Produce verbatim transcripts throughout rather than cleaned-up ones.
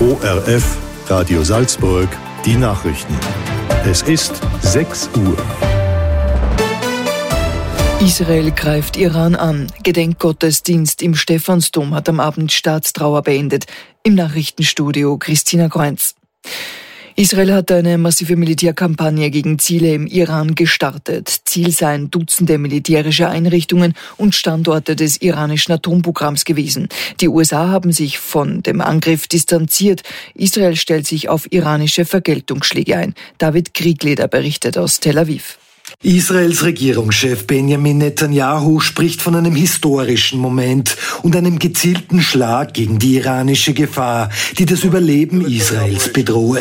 O R F, Radio Salzburg, die Nachrichten. Es ist sechs Uhr. Israel greift Iran an. Gedenkgottesdienst im Stephansdom hat am Abend Staatstrauer beendet. Im Nachrichtenstudio Christina Kreunz. Israel hat eine massive Militärkampagne gegen Ziele im Iran gestartet. Ziel seien Dutzende militärische Einrichtungen und Standorte des iranischen Atomprogramms gewesen. Die U S A haben sich von dem Angriff distanziert. Israel stellt sich auf iranische Vergeltungsschläge ein. David Kriegleder berichtet aus Tel Aviv. Israels Regierungschef Benjamin Netanyahu spricht von einem historischen Moment und einem gezielten Schlag gegen die iranische Gefahr, die das Überleben Israels bedrohe.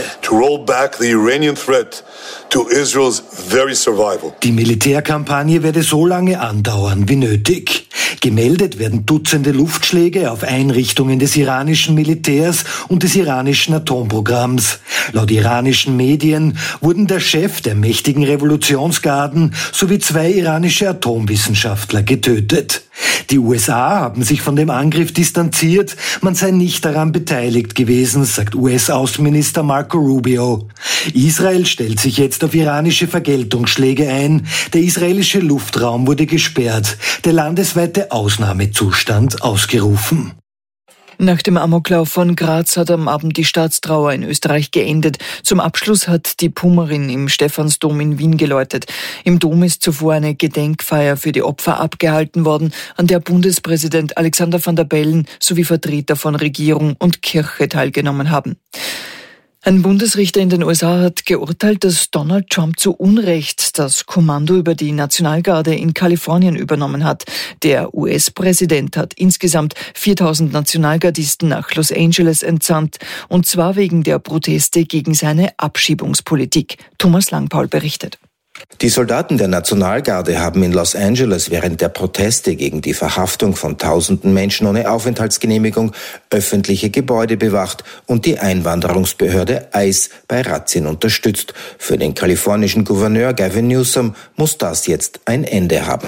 Die Militärkampagne werde so lange andauern wie nötig. Gemeldet werden Dutzende Luftschläge auf Einrichtungen des iranischen Militärs und des iranischen Atomprogramms. Laut iranischen Medien wurden der Chef der mächtigen Revolutionsgarden sowie zwei iranische Atomwissenschaftler getötet. Die U S A haben sich von dem Angriff distanziert, man sei nicht daran beteiligt gewesen, sagt U S-Außenminister Marco Rubio. Israel stellt sich jetzt auf iranische Vergeltungsschläge ein. Der israelische Luftraum wurde gesperrt, der landesweite Ausnahmezustand ausgerufen. Nach dem Amoklauf von Graz hat am Abend die Staatstrauer in Österreich geendet. Zum Abschluss hat die Pummerin im Stephansdom in Wien geläutet. Im Dom ist zuvor eine Gedenkfeier für die Opfer abgehalten worden, an der Bundespräsident Alexander Van der Bellen sowie Vertreter von Regierung und Kirche teilgenommen haben. Ein Bundesrichter in den U S A hat geurteilt, dass Donald Trump zu Unrecht das Kommando über die Nationalgarde in Kalifornien übernommen hat. Der U S-Präsident hat insgesamt viertausend Nationalgardisten nach Los Angeles entsandt, und zwar wegen der Proteste gegen seine Abschiebungspolitik. Thomas Langpaul berichtet. Die Soldaten der Nationalgarde haben in Los Angeles während der Proteste gegen die Verhaftung von tausenden Menschen ohne Aufenthaltsgenehmigung öffentliche Gebäude bewacht und die Einwanderungsbehörde ICE bei Razzien unterstützt. Für den kalifornischen Gouverneur Gavin Newsom muss das jetzt ein Ende haben.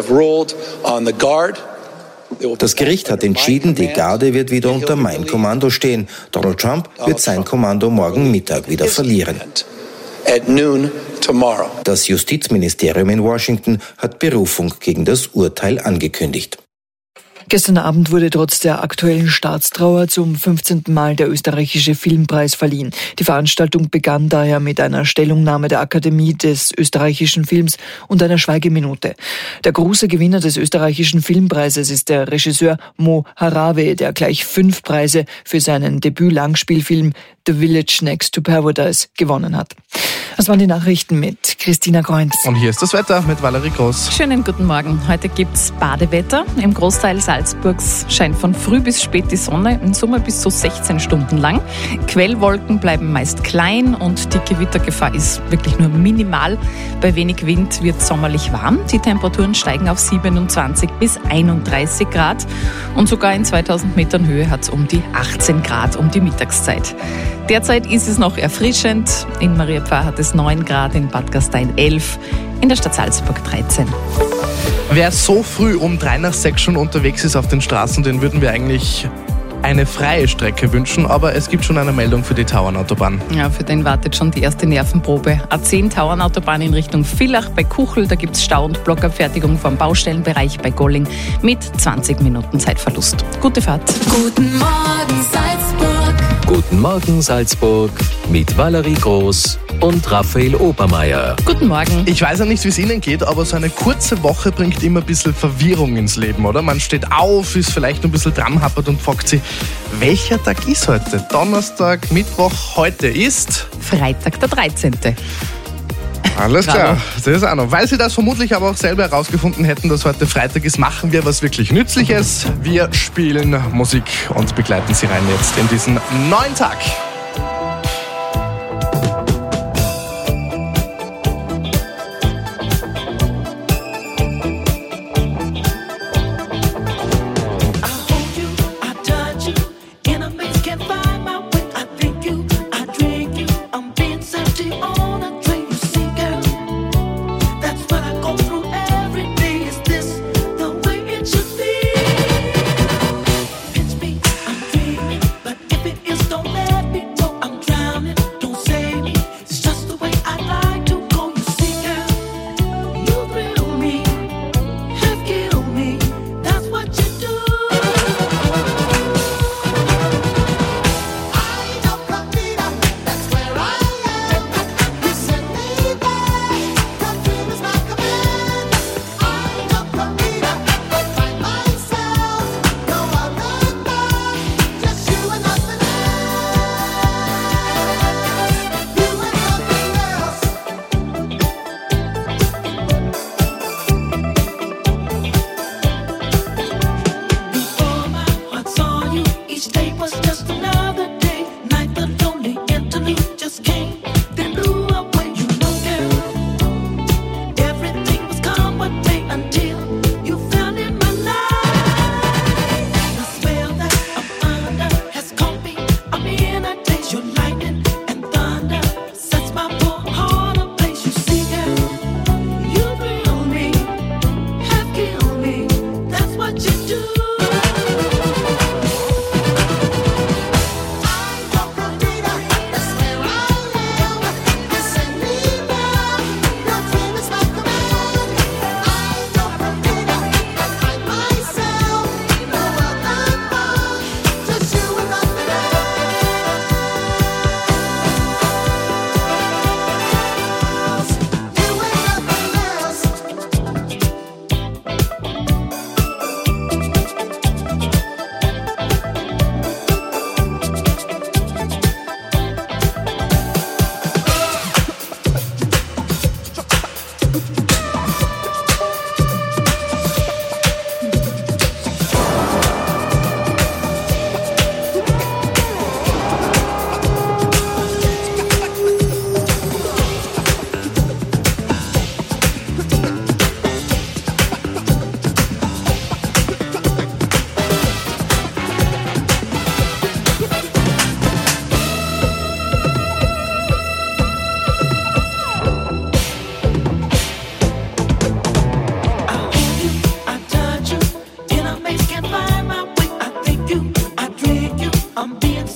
Das Gericht hat entschieden, die Garde wird wieder unter mein Kommando stehen. Donald Trump wird sein Kommando morgen Mittag wieder verlieren. Das Justizministerium in Washington hat Berufung gegen das Urteil angekündigt. Gestern Abend wurde trotz der aktuellen Staatstrauer zum fünfzehnten Mal der österreichische Filmpreis verliehen. Die Veranstaltung begann daher mit einer Stellungnahme der Akademie des österreichischen Films und einer Schweigeminute. Der große Gewinner des österreichischen Filmpreises ist der Regisseur Mo Harave, der gleich fünf Preise für seinen Debüt-Langspielfilm The Village Next to Paradise gewonnen hat. Das waren die Nachrichten mit Christina Kreunz. Und hier ist das Wetter mit Valerie Groß. Schönen guten Morgen. Heute gibt's Badewetter. Im Großteil Salzburgs scheint von früh bis spät die Sonne, in Summe bis zu sechzehn Stunden lang. Quellwolken bleiben meist klein und die Gewittergefahr ist wirklich nur minimal. Bei wenig Wind wird sommerlich warm. Die Temperaturen steigen auf siebenundzwanzig bis einunddreißig Grad. Und sogar in zweitausend Metern Höhe hat es um die achtzehn Grad um die Mittagszeit. Derzeit ist es noch erfrischend. In Mariapfarr hat es neun Grad, in Bad Gastein elf, in der Stadt Salzburg dreizehn. Wer so früh um drei nach sechs schon unterwegs ist auf den Straßen, den würden wir eigentlich eine freie Strecke wünschen, aber es gibt schon eine Meldung für die Tauernautobahn. Ja, für den wartet schon die erste Nervenprobe. A zehn Tauernautobahn in Richtung Villach bei Kuchel, da gibt es Stau und Blockabfertigung vom Baustellenbereich bei Golling mit zwanzig Minuten Zeitverlust. Gute Fahrt. Guten Morgen Salzburg. Guten Morgen Salzburg mit Valerie Groß und Raphael Obermeier. Guten Morgen. Ich weiß ja nicht, wie es Ihnen geht, aber so eine kurze Woche bringt immer ein bisschen Verwirrung ins Leben, oder? Man steht auf, ist vielleicht ein bisschen dran happert und fragt sich, welcher Tag ist heute? Donnerstag, Mittwoch, heute ist? Freitag, der dreizehnte Alles klar, das ist auch noch. Weil Sie das vermutlich aber auch selber herausgefunden hätten, dass heute Freitag ist, machen wir was wirklich Nützliches. Wir spielen Musik und begleiten Sie rein jetzt in diesen neuen Tag. Don't let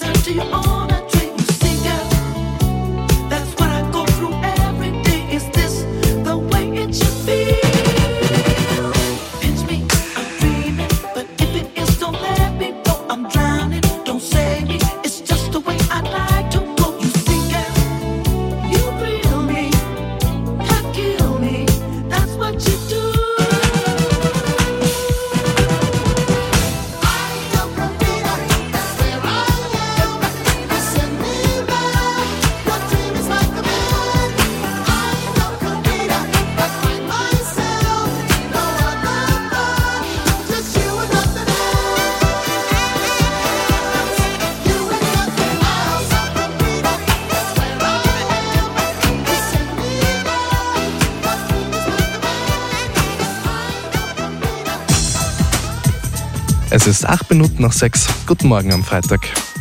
Es ist acht Minuten nach sechs. Guten Morgen am Freitag.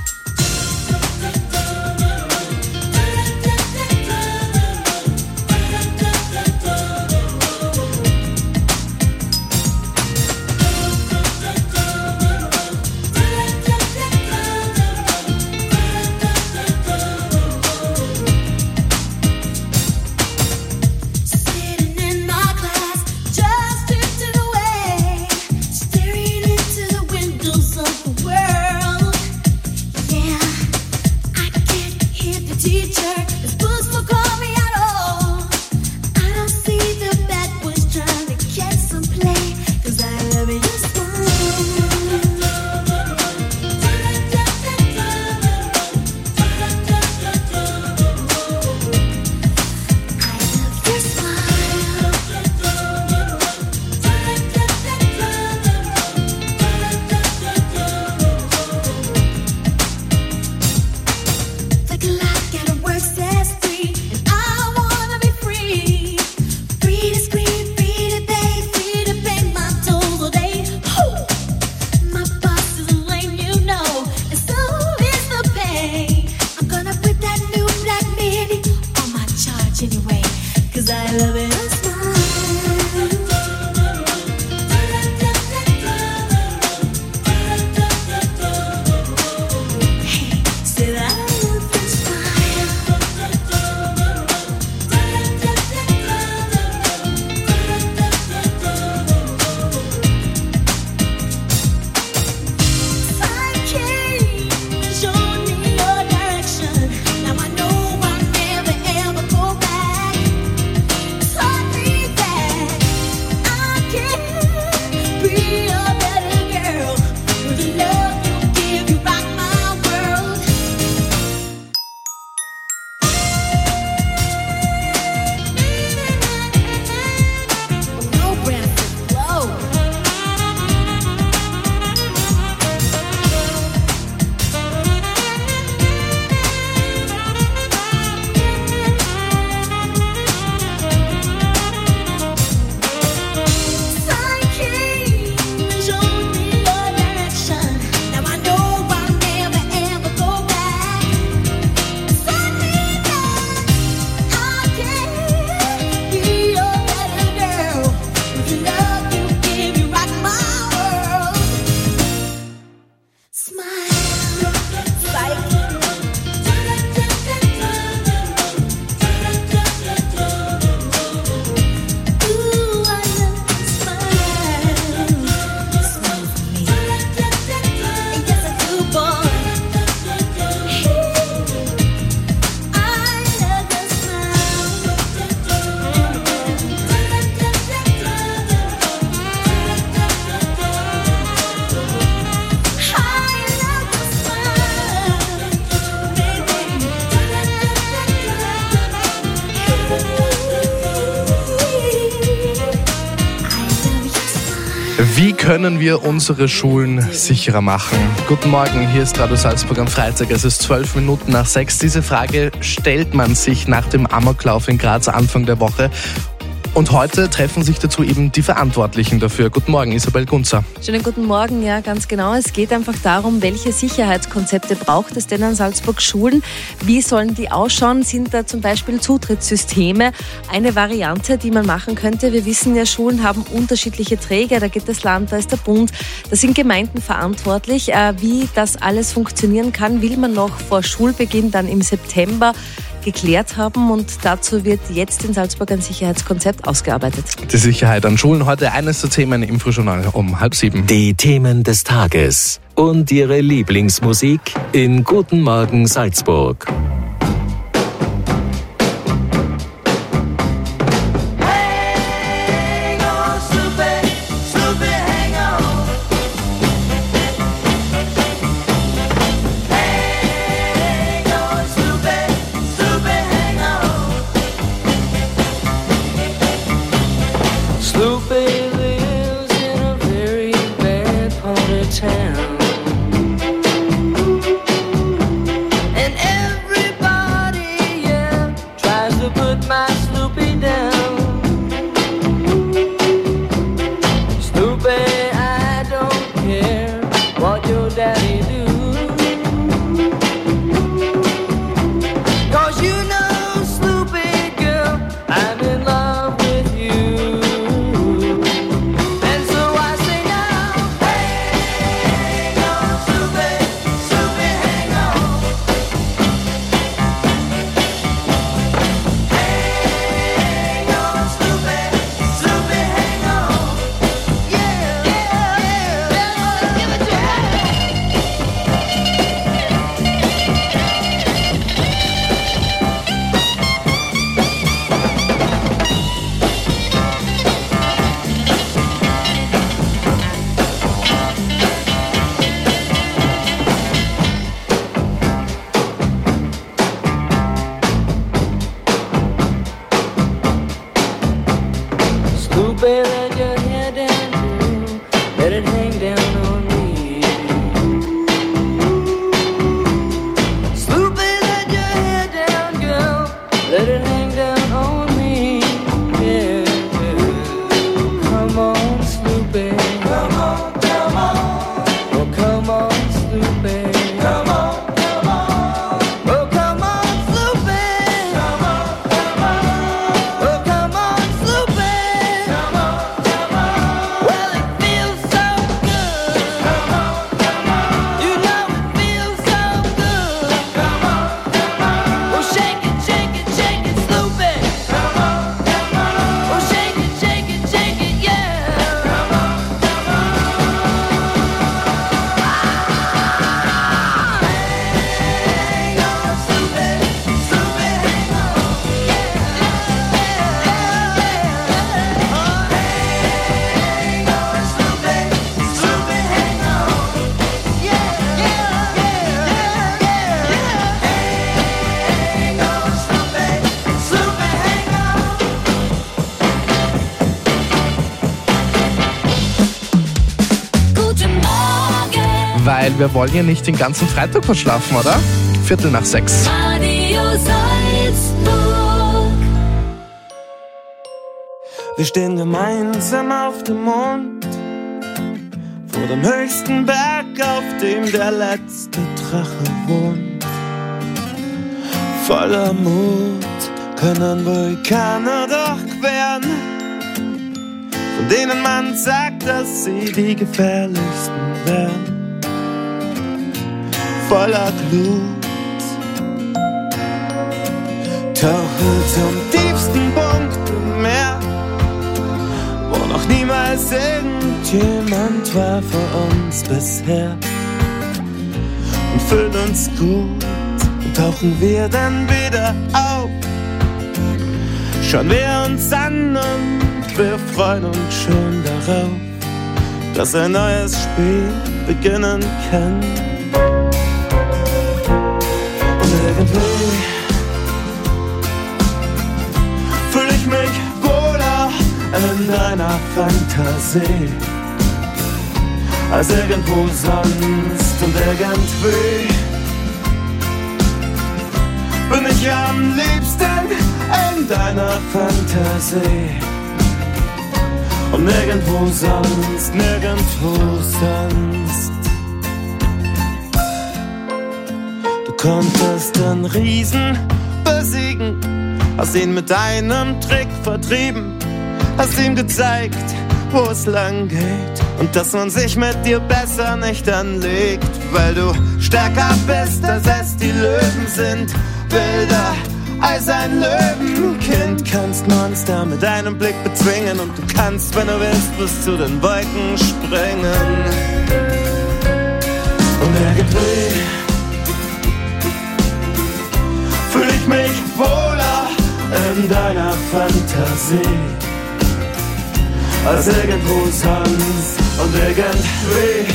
Wie können wir unsere Schulen sicherer machen? Guten Morgen, hier ist Radio Salzburg am Freitag. Es ist zwölf Minuten nach sechs. Diese Frage stellt man sich nach dem Amoklauf in Graz Anfang der Woche. Und heute treffen sich dazu eben die Verantwortlichen dafür. Guten Morgen, Isabel Gunzer. Schönen guten Morgen, ja, ganz genau. Es geht einfach darum, welche Sicherheitskonzepte braucht es denn an Salzburg Schulen? Wie sollen die ausschauen? Sind da zum Beispiel Zutrittssysteme eine Variante, die man machen könnte? Wir wissen ja, Schulen haben unterschiedliche Träger. Da geht das Land, da ist der Bund, da sind Gemeinden verantwortlich. Wie das alles funktionieren kann, will man noch vor Schulbeginn dann im September geklärt haben und dazu wird jetzt in Salzburg ein Sicherheitskonzept ausgearbeitet. Die Sicherheit an Schulen, heute eines der Themen im Frühjournal um halb sieben. Die Themen des Tages und ihre Lieblingsmusik in Guten Morgen Salzburg. Weil wir wollen ja nicht den ganzen Freitag verschlafen, oder? Viertel nach sechs. Radio Salzburg. Wir stehen gemeinsam auf dem Mond, vor dem höchsten Berg, auf dem der letzte Drache wohnt. Voller Mut können Vulkane durchqueren, von denen man sagt, dass sie die gefährlichsten wären. Voller Glut tauchen zum tiefsten Punkt im Meer, wo noch niemals irgendjemand war vor uns bisher. Und fühlen uns gut und tauchen wir dann wieder auf. Schauen wir uns an und wir freuen uns schon darauf, dass ein neues Spiel beginnen kann. Irgendwie fühl ich mich wohler in deiner Fantasie als irgendwo sonst, und irgendwie bin ich am liebsten in deiner Fantasie. und nirgendwo sonst, nirgendwo sonst. Du konntest den Riesen besiegen, hast ihn mit einem Trick vertrieben, hast ihm gezeigt, wo es lang geht und dass man sich mit dir besser nicht anlegt, weil du stärker bist, als es die Löwen sind, wilder als ein Löwenkind. Kannst Monster mit einem Blick bezwingen und du kannst, wenn du willst, bis zu den Wolken springen. Und irgendwie fühl ich mich wohler in deiner Fantasie als irgendwo sonst und irgendwie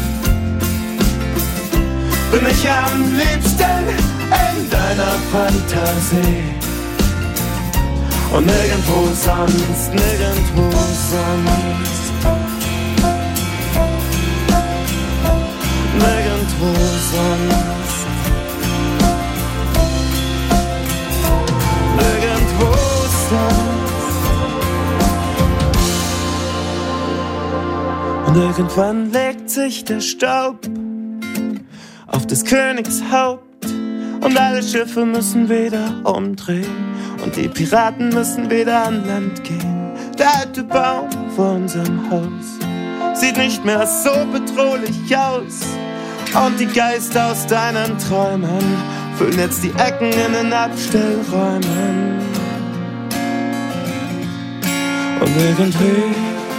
bin ich am liebsten in deiner Fantasie und nirgendwo sonst, nirgendwo sonst, nirgendwo sonst, nirgendwo sonst. Und irgendwann legt sich der Staub auf des Königs Haupt und alle Schiffe müssen wieder umdrehen und die Piraten müssen wieder an Land gehen. Der alte Baum vor unserem Haus sieht nicht mehr so bedrohlich aus und die Geister aus deinen Träumen füllen jetzt die Ecken in den Abstellräumen. Und irgendwie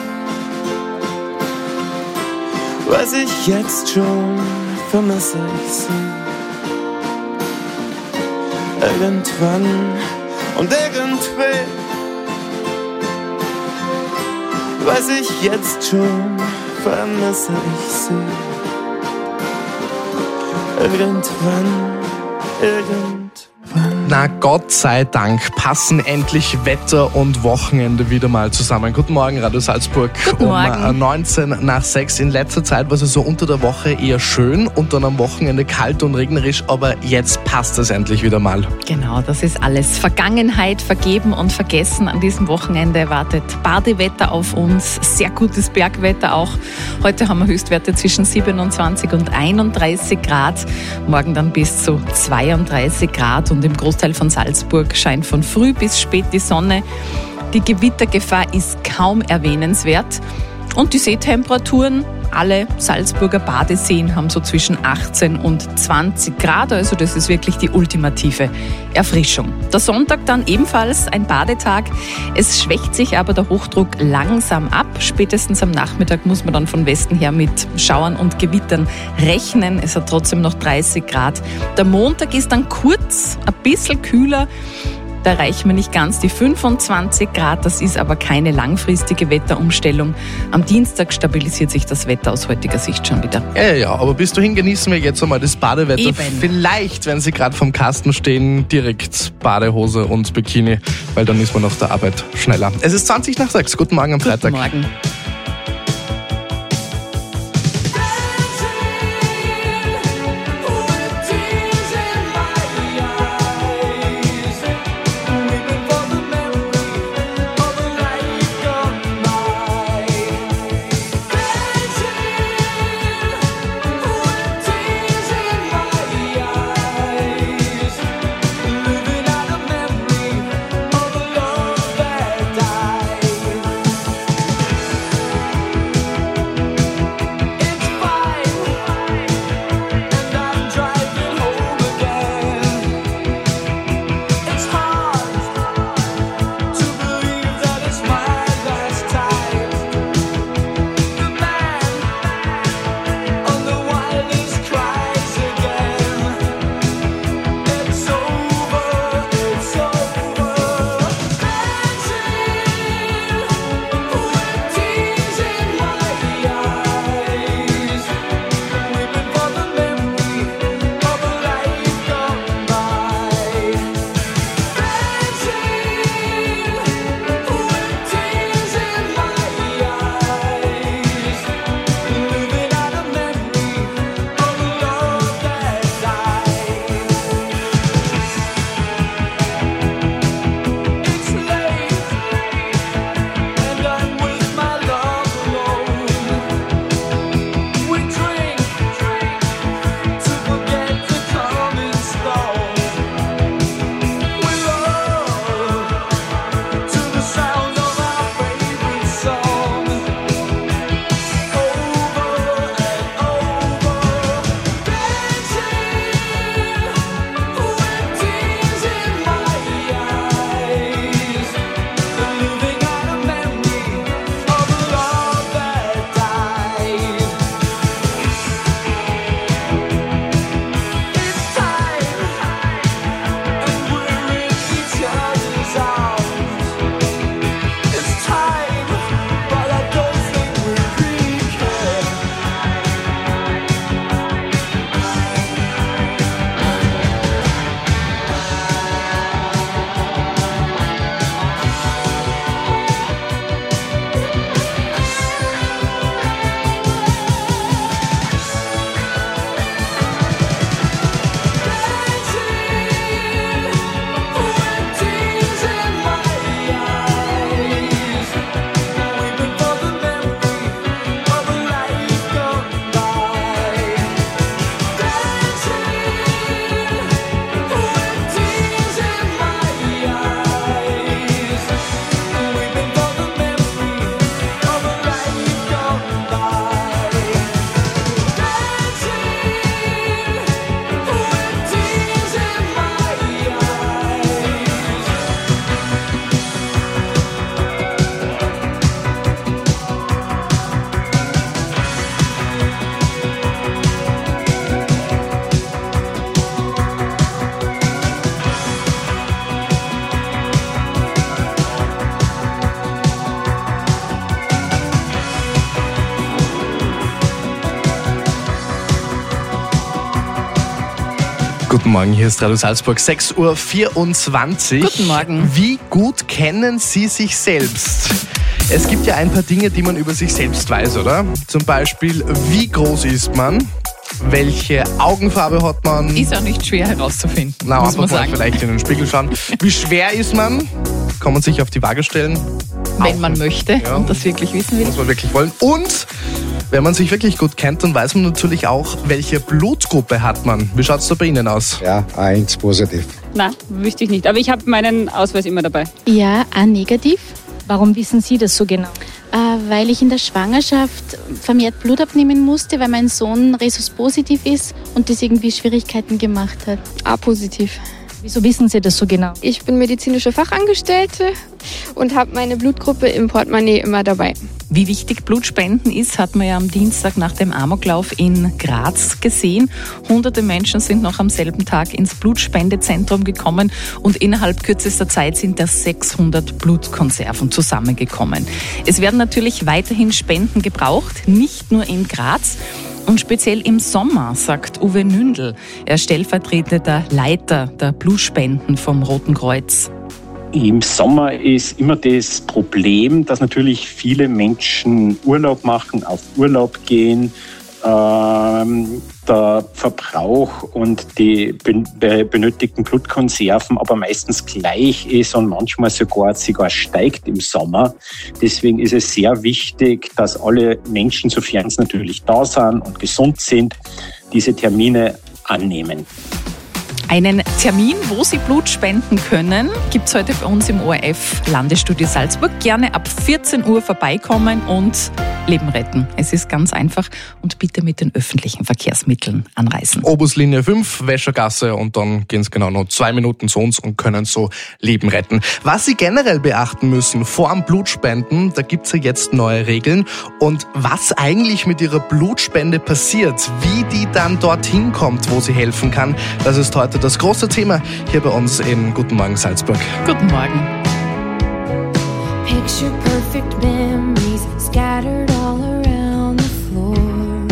weiß ich jetzt schon, vermisse ich sie. Irgendwann und irgendwie weiß ich jetzt schon, vermisse ich sie. Irgendwann, irgendwann. Na Gott sei Dank passen endlich Wetter und Wochenende wieder mal zusammen. Guten Morgen, Radio Salzburg. Guten Morgen. Um neunzehn nach sechs. In letzter Zeit war es so unter der Woche eher schön und dann am Wochenende kalt und regnerisch, aber jetzt passt es endlich wieder mal. Genau, das ist alles Vergangenheit, vergeben und vergessen. An diesem Wochenende wartet Badewetter auf uns, sehr gutes Bergwetter auch. Heute haben wir Höchstwerte zwischen siebenundzwanzig und einunddreißig Grad, morgen dann bis zu zweiunddreißig Grad und im Großteil von Salzburg scheint von früh bis spät die Sonne. Die Gewittergefahr ist kaum erwähnenswert und die Seetemperaturen, alle Salzburger Badeseen haben so zwischen achtzehn und zwanzig Grad, also das ist wirklich die ultimative Erfrischung. Der Sonntag dann ebenfalls ein Badetag. Es schwächt sich aber der Hochdruck langsam ab. Spätestens am Nachmittag muss man dann von Westen her mit Schauern und Gewittern rechnen. Es hat trotzdem noch dreißig Grad. Der Montag ist dann kurz ein bisschen kühler. Da erreichen wir nicht ganz die fünfundzwanzig Grad, das ist aber keine langfristige Wetterumstellung. Am Dienstag stabilisiert sich das Wetter aus heutiger Sicht schon wieder. Ja, ja, ja, aber bis dahin genießen wir jetzt einmal das Badewetter. Eben. Vielleicht, wenn Sie gerade vom Kasten stehen, direkt Badehose und Bikini, weil dann ist man auf der Arbeit schneller. Es ist zwanzig nach sechs. Guten Morgen am Freitag. Guten Morgen. Guten Morgen, hier ist Radio Salzburg, sechs Uhr vierundzwanzig. Guten Morgen. Wie gut kennen Sie sich selbst? Es gibt ja ein paar Dinge, die man über sich selbst weiß, oder? Zum Beispiel, wie groß ist man? Welche Augenfarbe hat man? Ist auch nicht schwer herauszufinden, Na, muss man einfach mal sagen. vielleicht in den Spiegel schauen. Wie schwer ist man? Kann man sich auf die Waage stellen? Wenn Auch man nicht. möchte Ja. und das wirklich wissen will. Muss man wirklich wollen. Und wenn man sich wirklich gut kennt, dann weiß man natürlich auch, welche Blutgruppe hat man. Wie schaut es da bei Ihnen aus? Ja, A eins positiv. Nein, wüsste ich nicht. Aber ich habe meinen Ausweis immer dabei. Ja, A negativ. Warum wissen Sie das so genau? Äh, weil ich in der Schwangerschaft vermehrt Blut abnehmen musste, weil mein Sohn Rhesus positiv ist und das irgendwie Schwierigkeiten gemacht hat. A positiv. Wieso wissen Sie das so genau? Ich bin medizinische Fachangestellte und habe meine Blutgruppe im Portemonnaie immer dabei. Wie wichtig Blutspenden ist, hat man ja am Dienstag nach dem Amoklauf in Graz gesehen. Hunderte Menschen sind noch am selben Tag ins Blutspendezentrum gekommen und innerhalb kürzester Zeit sind da sechshundert Blutkonserven zusammengekommen. Es werden natürlich weiterhin Spenden gebraucht, nicht nur in Graz. Und speziell im Sommer, sagt Uwe Nündl, er ist stellvertretender Leiter der Blutspenden vom Roten Kreuz. Im Sommer ist immer das Problem, dass natürlich viele Menschen Urlaub machen, auf Urlaub gehen. Ähm, der Verbrauch und die benötigten Blutkonserven aber meistens gleich ist und manchmal sogar, sogar steigt im Sommer. Deswegen ist es sehr wichtig, dass alle Menschen, sofern sie natürlich da sind und gesund sind, diese Termine annehmen. Einen Termin, wo Sie Blut spenden können, gibt es heute bei uns im O R F Landesstudio Salzburg. Gerne ab vierzehn Uhr vorbeikommen und Leben retten. Es ist ganz einfach und bitte mit den öffentlichen Verkehrsmitteln anreisen. Obuslinie fünf, Wäschergasse und dann gehen es genau noch zwei Minuten zu uns und können so Leben retten. Was Sie generell beachten müssen vor dem Blutspenden, da gibt es ja jetzt neue Regeln und was eigentlich mit Ihrer Blutspende passiert, wie die dann dorthin kommt, wo sie helfen kann, das ist heute das große Thema hier bei uns in Guten Morgen Salzburg. Guten Morgen. Picture perfect memories scattered all around the floor.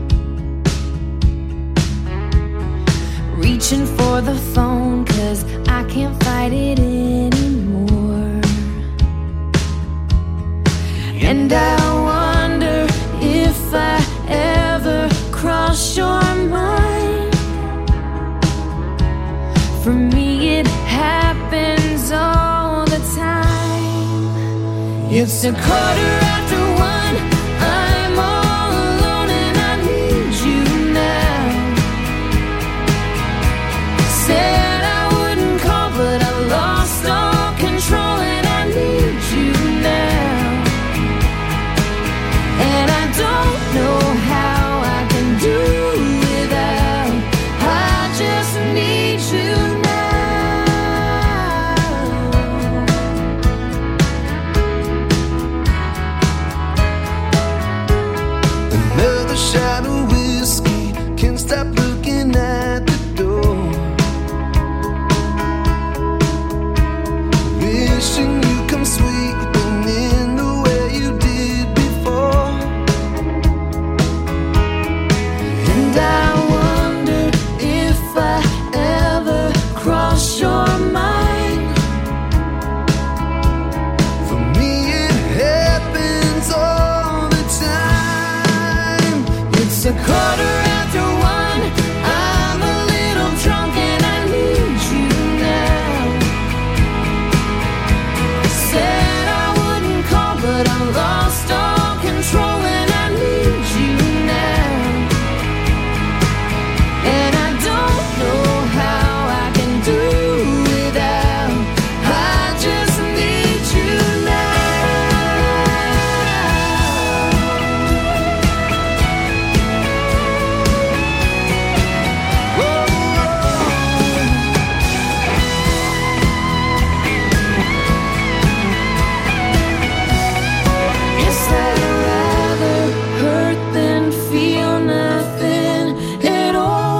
Reaching for the phone 'cause I can't fight it anymore. And I wonder if I ever cross your mind. For me it happens all the time. It's a quarter after one, I'm all alone and I need you now. Said I wouldn't call but I lost all control and I need you now. And I don't know how I can do without, I just need you now. Another shot of whiskey, can't stop looking at the door. Wishing you come sweeping in the way you did before. And I wonder if I ever cross your mind. For me it happens all the time. It's a quarter after one, I'm a little drunk and I need you now. Said I wouldn't call but I lost all control and I need you now. And I don't know how I can do without, I just need you now. Guess I'd rather hurt than feel nothing at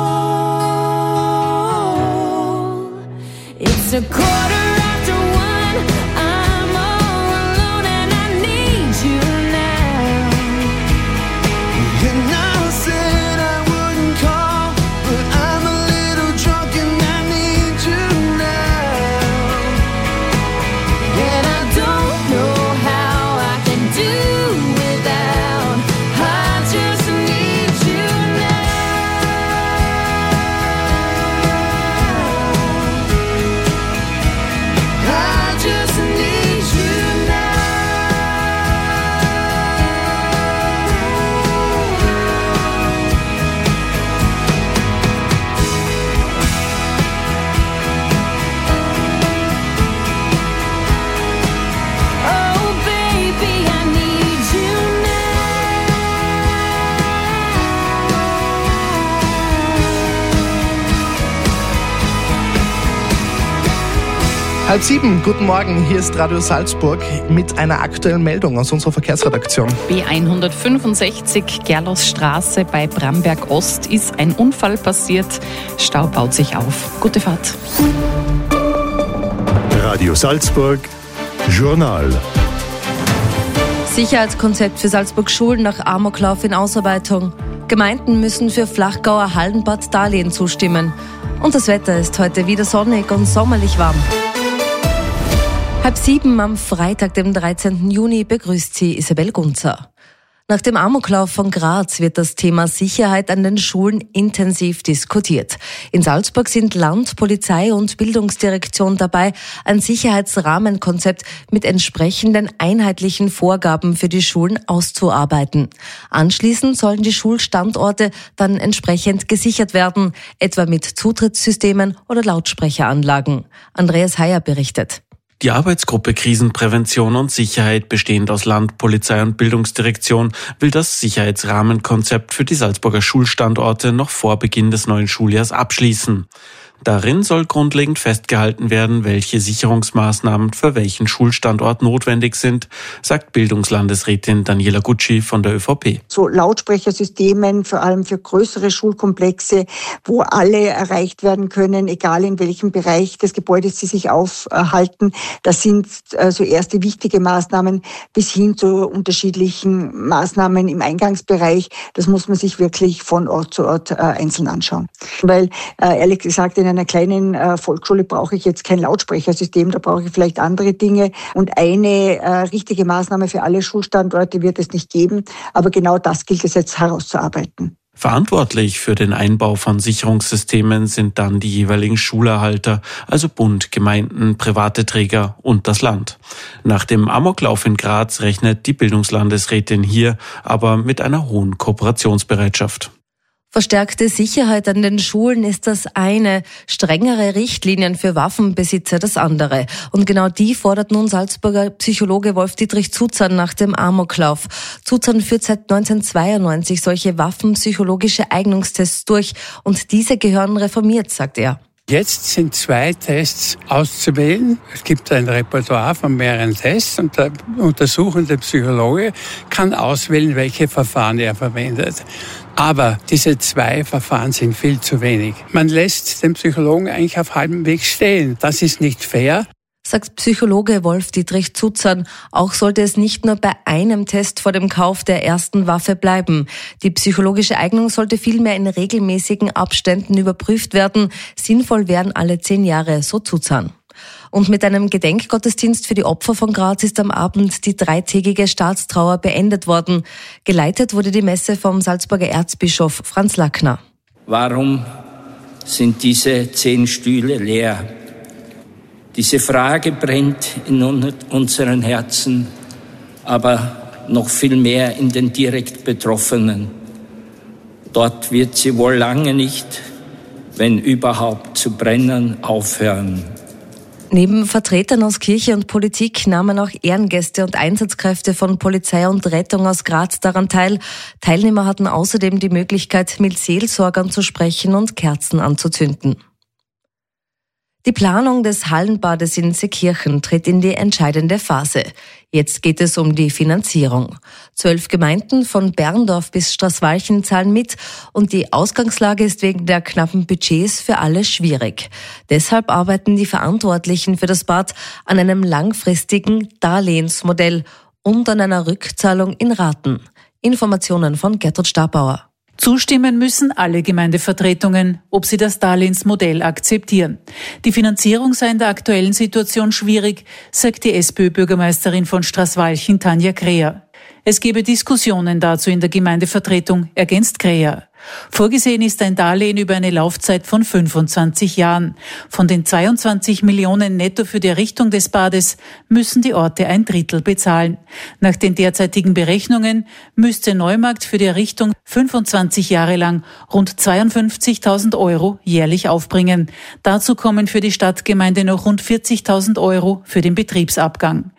all. It's a quarter after one, I'm all alone and I need you now. And I said I wouldn't call, but I'm a little drunk Halb sieben, guten Morgen, hier ist Radio Salzburg mit einer aktuellen Meldung aus unserer Verkehrsredaktion. B hundertfünfundsechzig Gerlosstraße bei Bramberg Ost ist ein Unfall passiert. Stau baut sich auf. Gute Fahrt. Radio Salzburg, Journal. Sicherheitskonzept für Salzburg Schulen nach Amoklauf in Ausarbeitung. Gemeinden müssen für Flachgauer Hallenbad Darlehen zustimmen. Und das Wetter ist heute wieder sonnig und sommerlich warm. Halb sieben am Freitag, dem dreizehnten Juni, begrüßt sie Isabel Gunzer. Nach dem Amoklauf von Graz wird das Thema Sicherheit an den Schulen intensiv diskutiert. In Salzburg sind Land, Polizei und Bildungsdirektion dabei, ein Sicherheitsrahmenkonzept mit entsprechenden einheitlichen Vorgaben für die Schulen auszuarbeiten. Anschließend sollen die Schulstandorte dann entsprechend gesichert werden, etwa mit Zutrittssystemen oder Lautsprecheranlagen. Andreas Heyer berichtet. Die Arbeitsgruppe Krisenprävention und Sicherheit, bestehend aus Land, Polizei und Bildungsdirektion, will das Sicherheitsrahmenkonzept für die Salzburger Schulstandorte noch vor Beginn des neuen Schuljahrs abschließen. Darin soll grundlegend festgehalten werden, welche Sicherungsmaßnahmen für welchen Schulstandort notwendig sind, sagt Bildungslandesrätin Daniela Gucci von der ÖVP. So Lautsprechersystemen, vor allem für größere Schulkomplexe, wo alle erreicht werden können, egal in welchem Bereich des Gebäudes sie sich aufhalten. Das sind so erste wichtige Maßnahmen bis hin zu unterschiedlichen Maßnahmen im Eingangsbereich. Das muss man sich wirklich von Ort zu Ort einzeln anschauen. Weil ehrlich gesagt, in einer kleinen äh, Volksschule brauche ich jetzt kein Lautsprechersystem, da brauche ich vielleicht andere Dinge. Und eine äh, richtige Maßnahme für alle Schulstandorte wird es nicht geben. Aber genau das gilt es jetzt herauszuarbeiten. Verantwortlich für den Einbau von Sicherungssystemen sind dann die jeweiligen Schulerhalter, also Bund, Gemeinden, private Träger und das Land. Nach dem Amoklauf in Graz rechnet die Bildungslandesrätin hier aber mit einer hohen Kooperationsbereitschaft. Verstärkte Sicherheit an den Schulen ist das eine, strengere Richtlinien für Waffenbesitzer das andere. Und genau die fordert nun Salzburger Psychologe Wolf-Dietrich Zuzan nach dem Amoklauf. Zuzan führt seit neunzehnhundertzweiundneunzig solche waffenpsychologische Eignungstests durch und diese gehören reformiert, sagt er. Jetzt sind zwei Tests auszuwählen. Es gibt ein Repertoire von mehreren Tests und der untersuchende Psychologe kann auswählen, welche Verfahren er verwendet. Aber diese zwei Verfahren sind viel zu wenig. Man lässt den Psychologen eigentlich auf halbem Weg stehen. Das ist nicht fair, sagt Psychologe Wolf-Dietrich Zuzan. Auch sollte es nicht nur bei einem Test vor dem Kauf der ersten Waffe bleiben. Die psychologische Eignung sollte vielmehr in regelmäßigen Abständen überprüft werden. Sinnvoll wären alle zehn Jahre, so Zuzan. Und mit einem Gedenkgottesdienst für die Opfer von Graz ist am Abend die dreitägige Staatstrauer beendet worden. Geleitet wurde die Messe vom Salzburger Erzbischof Franz Lackner. Warum sind diese zehn Stühle leer? Diese Frage brennt in unseren Herzen, aber noch viel mehr in den direkt Betroffenen. Dort wird sie wohl lange nicht, wenn überhaupt, zu brennen aufhören. Neben Vertretern aus Kirche und Politik nahmen auch Ehrengäste und Einsatzkräfte von Polizei und Rettung aus Graz daran teil. Teilnehmer hatten außerdem die Möglichkeit, mit Seelsorgern zu sprechen und Kerzen anzuzünden. Die Planung des Hallenbades in Seekirchen tritt in die entscheidende Phase. Jetzt geht es um die Finanzierung. Zwölf Gemeinden von Berndorf bis Straßwalchen zahlen mit und die Ausgangslage ist wegen der knappen Budgets für alle schwierig. Deshalb arbeiten die Verantwortlichen für das Bad an einem langfristigen Darlehensmodell und an einer Rückzahlung in Raten. Informationen von Gertrud Stabauer. Zustimmen müssen alle Gemeindevertretungen, ob sie das Darlehensmodell akzeptieren. Die Finanzierung sei in der aktuellen Situation schwierig, sagt die SPÖ-Bürgermeisterin von Straßwalchen, Tanja Kreher. Es gebe Diskussionen dazu in der Gemeindevertretung, ergänzt Kreher. Vorgesehen ist ein Darlehen über eine Laufzeit von fünfundzwanzig Jahren. Von den zweiundzwanzig Millionen netto für die Errichtung des Bades müssen die Orte ein Drittel bezahlen. Nach den derzeitigen Berechnungen müsste Neumarkt für die Errichtung fünfundzwanzig Jahre lang rund zweiundfünfzigtausend Euro jährlich aufbringen. Dazu kommen für die Stadtgemeinde noch rund vierzigtausend Euro für den Betriebsabgang.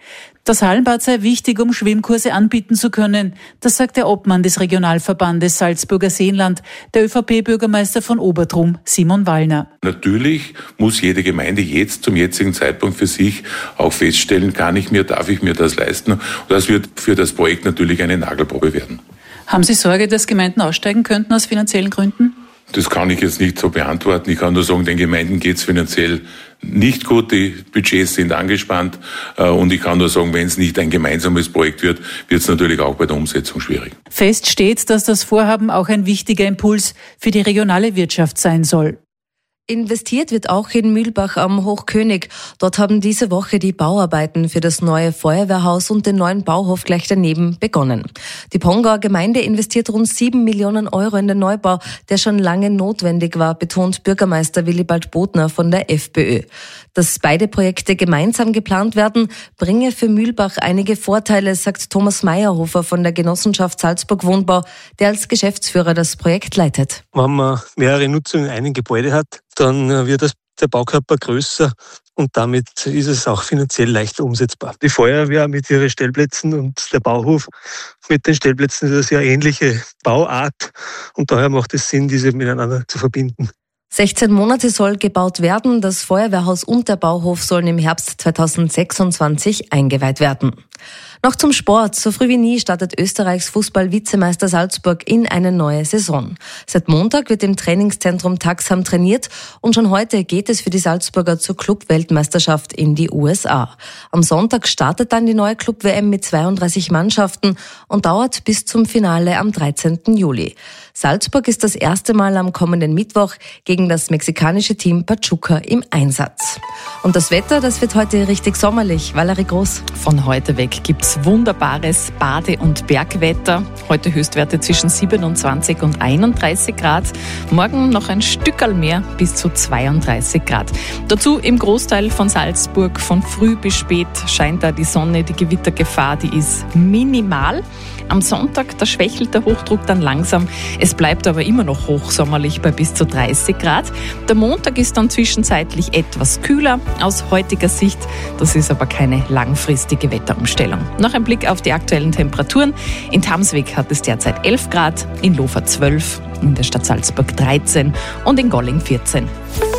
Das Hallenbad sei wichtig, um Schwimmkurse anbieten zu können. Das sagt der Obmann des Regionalverbandes Salzburger Seenland, der ÖVP-Bürgermeister von Obertrum, Simon Wallner. Natürlich muss jede Gemeinde jetzt zum jetzigen Zeitpunkt für sich auch feststellen, kann ich mir, darf ich mir das leisten? Und das wird für das Projekt natürlich eine Nagelprobe werden. Haben Sie Sorge, dass Gemeinden aussteigen könnten aus finanziellen Gründen? Das kann ich jetzt nicht so beantworten. Ich kann nur sagen, den Gemeinden geht es finanziell nicht gut. Die Budgets sind angespannt. Und ich kann nur sagen, wenn es nicht ein gemeinsames Projekt wird, wird es natürlich auch bei der Umsetzung schwierig. Fest steht, dass das Vorhaben auch ein wichtiger Impuls für die regionale Wirtschaft sein soll. Investiert wird auch in Mühlbach am Hochkönig. Dort haben diese Woche die Bauarbeiten für das neue Feuerwehrhaus und den neuen Bauhof gleich daneben begonnen. Die Pongauer Gemeinde investiert rund sieben Millionen Euro in den Neubau, der schon lange notwendig war, betont Bürgermeister Willibald Bodner von der FPÖ. Dass beide Projekte gemeinsam geplant werden, bringe für Mühlbach einige Vorteile, sagt Thomas Meyerhofer von der Genossenschaft Salzburg Wohnbau, der als Geschäftsführer das Projekt leitet. Wenn man mehrere Nutzungen in einem Gebäude hat, dann wird das, der Baukörper größer und damit ist es auch finanziell leichter umsetzbar. Die Feuerwehr mit ihren Stellplätzen und der Bauhof mit den Stellplätzen ist eine sehr ähnliche Bauart und daher macht es Sinn, diese miteinander zu verbinden. sechzehn Monate soll gebaut werden. Das Feuerwehrhaus und der Bauhof sollen im Herbst zweitausendsechsundzwanzig eingeweiht werden. Noch zum Sport. So früh wie nie startet Österreichs Fußball-Vizemeister Salzburg in eine neue Saison. Seit Montag wird im Trainingszentrum Taxham trainiert und schon heute geht es für die Salzburger zur Club-Weltmeisterschaft in die U S A. Am Sonntag startet dann die neue Club-W M mit zweiunddreißig Mannschaften und dauert bis zum Finale am dreizehnten Juli. Salzburg ist das erste Mal am kommenden Mittwoch gegen das mexikanische Team Pachuca im Einsatz. Und das Wetter, das wird heute richtig sommerlich. Valerie Groß. Von heute weg gibt's wunderbares Bade- und Bergwetter. Heute Höchstwerte zwischen siebenundzwanzig und einunddreißig Grad. Morgen noch ein Stückerl mehr bis zu zweiunddreißig Grad. Dazu im Großteil von Salzburg von früh bis spät scheint da die Sonne. Die Gewittergefahr, die ist minimal. Am Sonntag, da schwächelt der Hochdruck dann langsam. Es bleibt aber immer noch hochsommerlich bei bis zu dreißig Grad. Der Montag ist dann zwischenzeitlich etwas kühler aus heutiger Sicht. Das ist aber keine langfristige Wetterumstellung. Noch ein Blick auf die aktuellen Temperaturen. In Tamsweg hat es derzeit elf Grad, in Lofer zwölf, in der Stadt Salzburg dreizehn und in Golling vierzehn.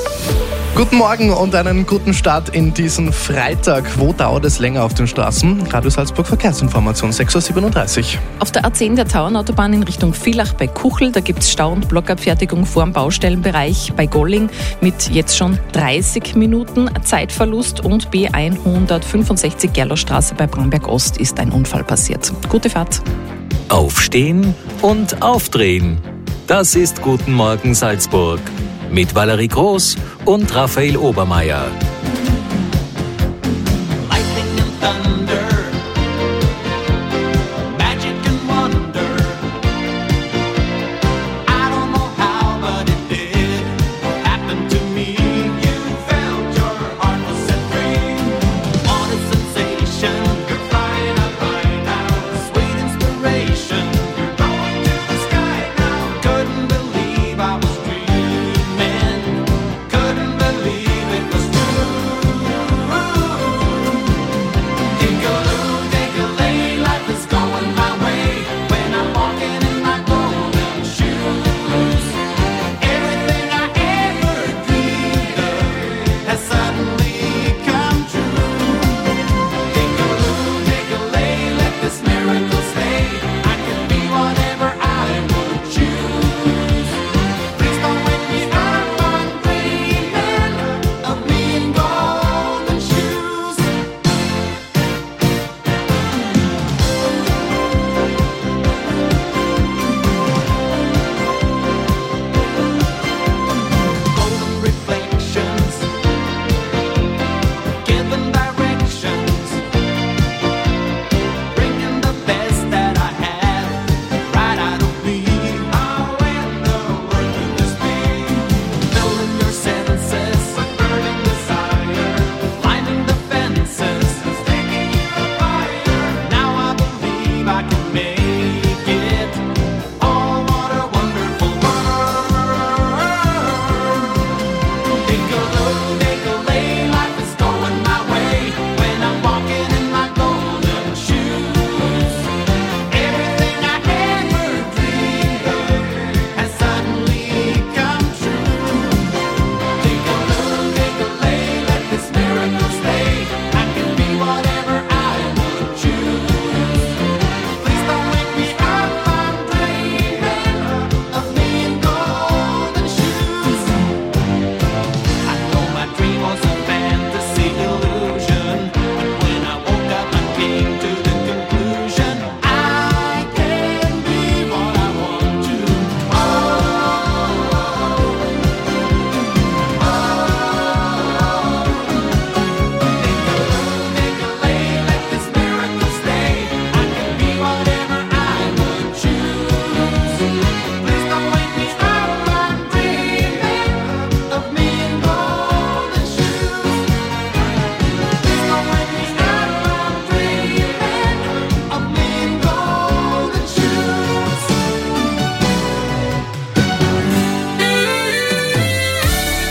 Guten Morgen und einen guten Start in diesen Freitag. Wo dauert es länger auf den Straßen? Radio Salzburg Verkehrsinformation, sechs Uhr siebenunddreißig. Auf der A zehn der Tauernautobahn in Richtung Villach bei Kuchel, da gibt es Stau und Blockabfertigung vor dem Baustellenbereich bei Golling mit jetzt schon dreißig Minuten Zeitverlust und B hundertfünfundsechzig Gerlostraße bei Bramberg Ost ist ein Unfall passiert. Gute Fahrt. Aufstehen und aufdrehen. Das ist Guten Morgen Salzburg. Mit Valerie Groß und Raphael Obermeier.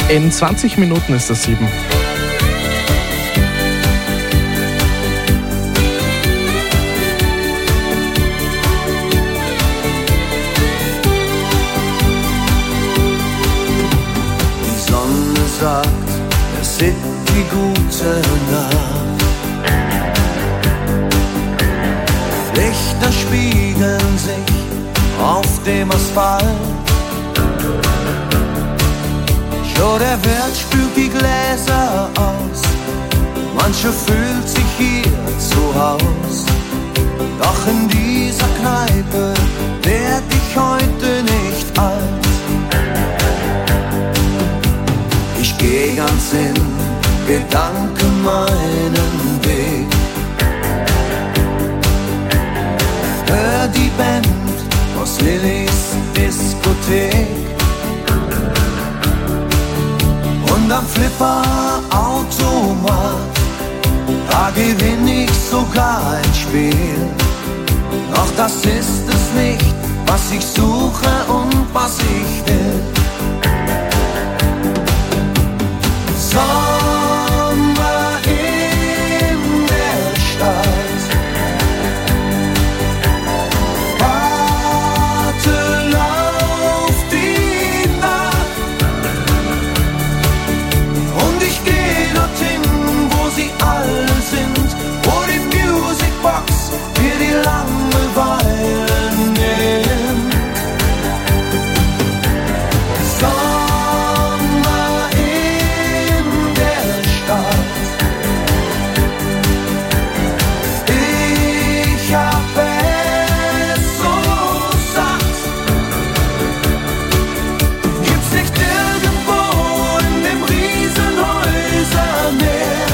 In zwanzig Minuten ist das sieben. Die Sonne sagt, es ist die gute Nacht. Lichter spiegeln sich auf dem Asphalt. Schon der Wirt spült die Gläser aus, mancher fühlt sich hier zu Haus. Doch in dieser Kneipe werd ich heute nicht alt. Ich geh ganz in Gedanken meinen Weg. Hör die Band aus Lillys Diskothek. Und am Flipper-Automat, da gewinn ich sogar ein Spiel. Doch das ist es nicht, was ich suche und was ich will. Sommer in der Stadt, warte, lauf die Nacht. Und ich geh dorthin, wo sie alle sind, wo die Musicbox mir die Langeweile nimmt. Sommer in der Stadt, ich hab es so satt. Gibt's nicht irgendwo in dem Riesenhäusermeer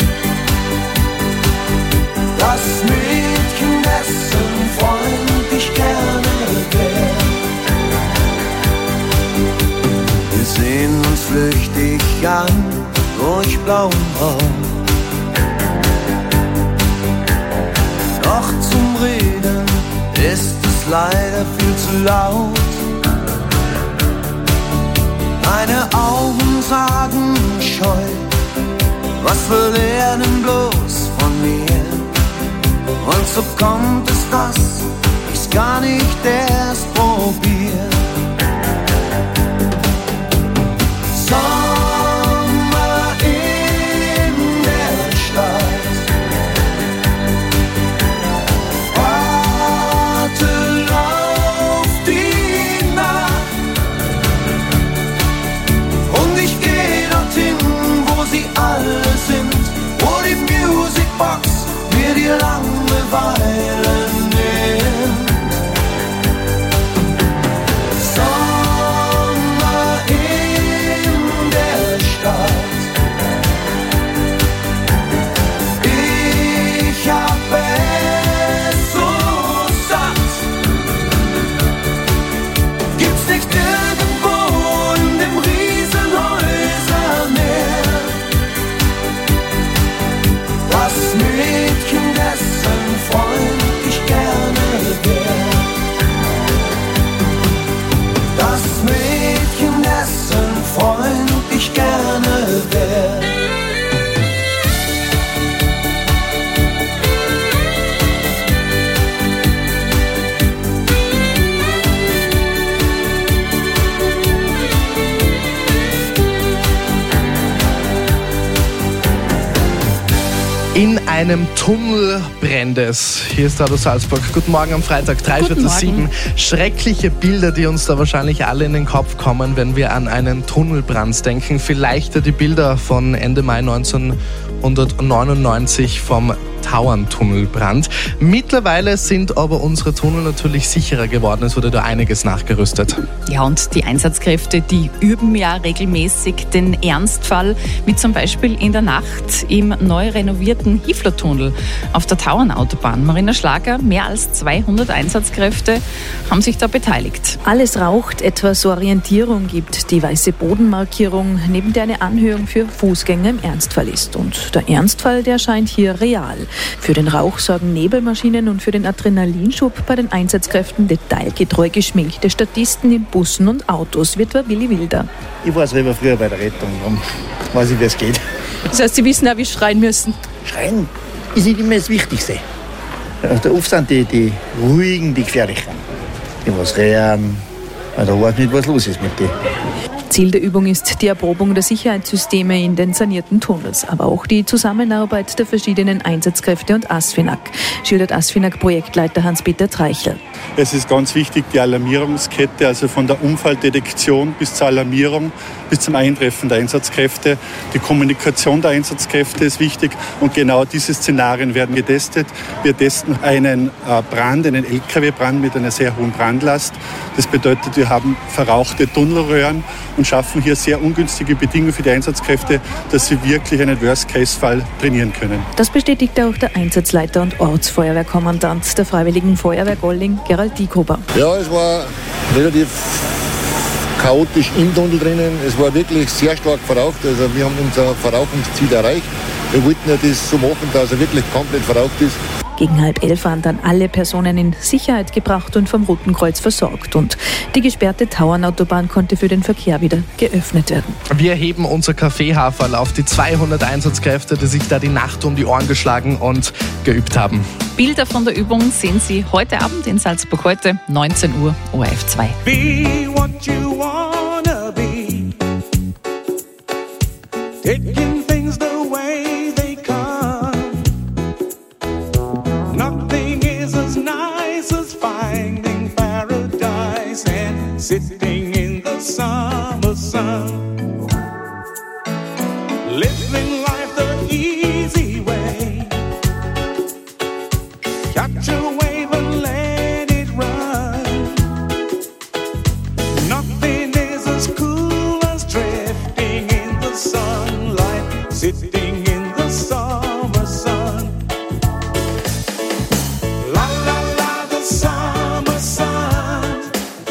das Mädchen, dessen Freund ich gerne wär? Wir sehen uns flüchtig an durch blauen Rauch. Doch zum Reden ist es leider viel zu laut. Deine Augen sagen scheu, was will er denn bloß von mir? Und so kommt es, dass ich's gar nicht erst probier. Sommer in der Stadt, warte, lauf die Nacht. Und ich geh dorthin, wo sie alle sind, wo die Musicbox mir die Langeweile nimmt. Sommer in der Stadt, ich hab es so satt. Gibt's nicht irgendwo in dem Riesenhäusermeer das Mädchen, dessen Freund ich gerne wär? Das Mädchen, dessen Freund ich gerne wär. In einem Tunnel brennt es. Hier ist Radio Salzburg. Guten Morgen am Freitag, drei Viertel sieben. Schreckliche Bilder, die uns da wahrscheinlich alle in den Kopf kommen, wenn wir an einen Tunnelbrand denken. Vielleicht die Bilder von Ende Mai neunzehnhundertneunundneunzig vom Tauerntunnelbrand. Mittlerweile sind aber unsere Tunnel natürlich sicherer geworden. Es wurde da einiges nachgerüstet. Ja, und die Einsatzkräfte, die üben ja regelmäßig den Ernstfall, wie zum Beispiel in der Nacht im neu renovierten sogenannten Hiflertunnel auf der Tauernautobahn. Marina Schlager, mehr als zweihundert Einsatzkräfte haben sich da beteiligt. Alles raucht, etwas Orientierung gibt die weiße Bodenmarkierung, neben der eine Anhöhung für Fußgänger im Ernstfall ist. Und der Ernstfall, der scheint hier real. Für den Rauch sorgen Nebelmaschinen und für den Adrenalinschub bei den Einsatzkräften detailgetreu geschminkte Statisten in Bussen und Autos, wie etwa Willi Wilder. Ich war selber früher bei der Rettung, darum weiß ich, wie es geht. Das heißt, Sie wissen auch, wie Sie schreien müssen? Schreien ist nicht immer das Wichtigste. Also oft sind die, die ruhigen, die gefährlichen. Die was reden, weil da weiß nicht, was los ist mit denen. Ziel der Übung ist die Erprobung der Sicherheitssysteme in den sanierten Tunnels, aber auch die Zusammenarbeit der verschiedenen Einsatzkräfte und ASFINAG, schildert ASFINAG-Projektleiter Hans-Peter Treichel. Es ist ganz wichtig, die Alarmierungskette, also von der Unfalldetektion bis zur Alarmierung, bis zum Eintreffen der Einsatzkräfte. Die Kommunikation der Einsatzkräfte ist wichtig und genau diese Szenarien werden getestet. Wir testen einen Brand, einen L K W-Brand mit einer sehr hohen Brandlast. Das bedeutet, wir haben verrauchte Tunnelröhren und schaffen hier sehr ungünstige Bedingungen für die Einsatzkräfte, dass sie wirklich einen Worst-Case-Fall trainieren können. Das bestätigte auch der Einsatzleiter und Ortsfeuerwehrkommandant der Freiwilligen Feuerwehr Golling, Gerald Diekober. Ja, es war relativ chaotisch im Tunnel drinnen. Es war wirklich sehr stark verraucht. Also wir haben unser Verrauchungsziel erreicht. Wir wollten ja das so machen, dass er wirklich komplett verraucht ist. Gegen halb elf waren dann alle Personen in Sicherheit gebracht und vom Roten Kreuz versorgt. Und die gesperrte Tauernautobahn konnte für den Verkehr wieder geöffnet werden. Wir heben unser Kaffeehaferl auf die zweihundert Einsatzkräfte, die sich da die Nacht um die Ohren geschlagen und geübt haben. Bilder von der Übung sehen Sie heute Abend in Salzburg, heute neunzehn Uhr, O R F zwei. Be what you wanna be. Taking things the way they come. Nothing is as nice as finding paradise and sitting in the summer sun. Living life the easy way. Catch a wave and let it run. Nothing is as cool as drifting in the sunlight, sitting in the summer sun. La la la, the summer sun.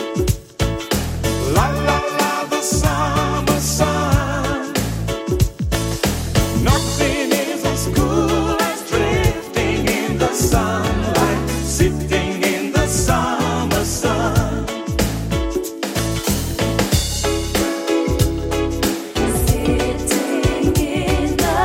La la la, the summer sun. Nothing is as cool as drifting in the sunlight, sitting in the summer sun. Sitting in the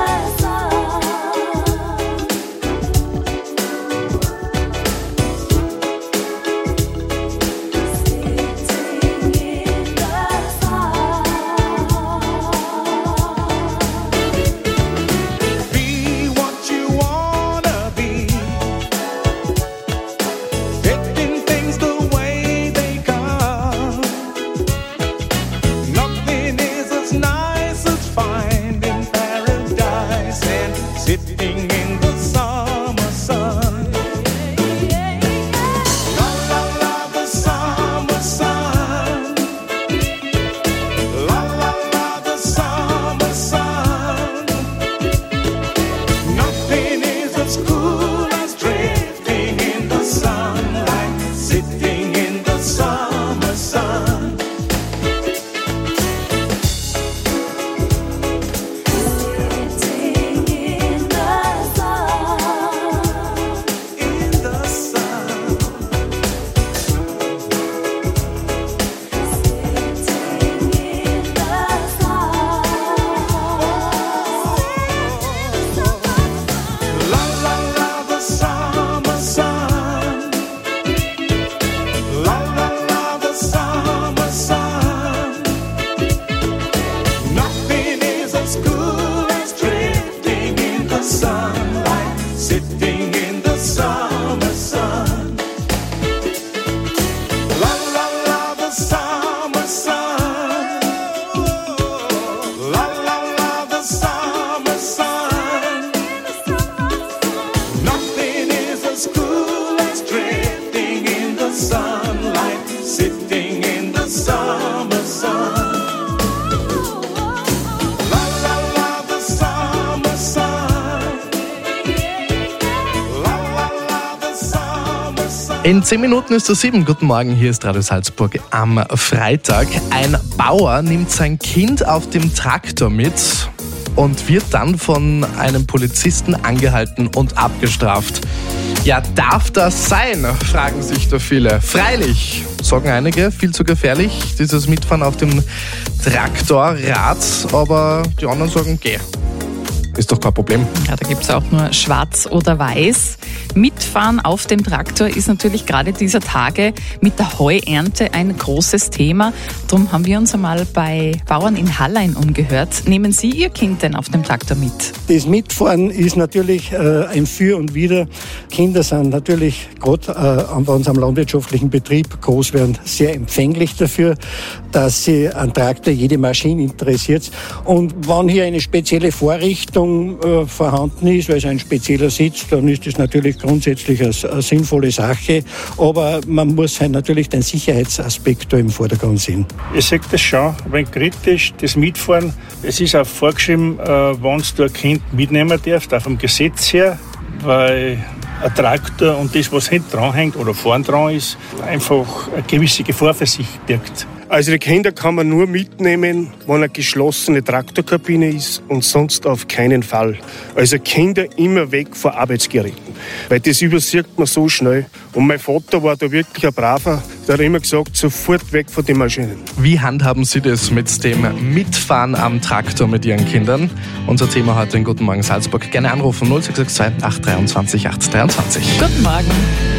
In zehn Minuten ist es sieben. Guten Morgen, hier ist Radio Salzburg am Freitag. Ein Bauer nimmt sein Kind auf dem Traktor mit und wird dann von einem Polizisten angehalten und abgestraft. Ja, darf das sein, fragen sich da viele. Freilich, sagen einige, viel zu gefährlich, dieses Mitfahren auf dem Traktorrad, aber die anderen sagen, geh. Ist doch kein Problem. Ja, da gibt es auch nur schwarz oder weiß. Mitfahren auf dem Traktor ist natürlich gerade dieser Tage mit der Heuernte ein großes Thema. Darum haben wir uns einmal bei Bauern in Hallein umgehört. Nehmen Sie Ihr Kind denn auf dem Traktor mit? Das Mitfahren ist natürlich äh, ein Für und Wider. Kinder sind natürlich gerade äh, bei unserem landwirtschaftlichen Betrieb groß werden sehr empfänglich dafür, dass sie an Traktor, jede Maschine interessiert. Und wenn hier eine spezielle Vorrichtung äh, vorhanden ist, weil es ein spezieller Sitz, dann ist das natürlich grundsätzlich eine, eine sinnvolle Sache. Aber man muss halt natürlich den Sicherheitsaspekt da im Vordergrund sehen. Ich sehe das schon, wenn kritisch das Mitfahren, es ist auch vorgeschrieben, äh, wenn du ein Kind mitnehmen darfst, auch vom Gesetz her, weil ein Traktor und das, was hinten dran hängt oder vorn dran ist, einfach eine gewisse Gefahr für sich birgt. Also die Kinder kann man nur mitnehmen, wenn eine geschlossene Traktorkabine ist und sonst auf keinen Fall. Also Kinder immer weg von Arbeitsgeräten, weil das übersieht man so schnell. Und mein Vater war da wirklich ein Braver, der hat immer gesagt, sofort weg von den Maschinen. Wie handhaben Sie das mit dem Mitfahren am Traktor mit Ihren Kindern? Unser Thema heute in Guten Morgen Salzburg. Gerne anrufen null sechs sechs zwei acht zwei acht drei zwei. Guten Morgen.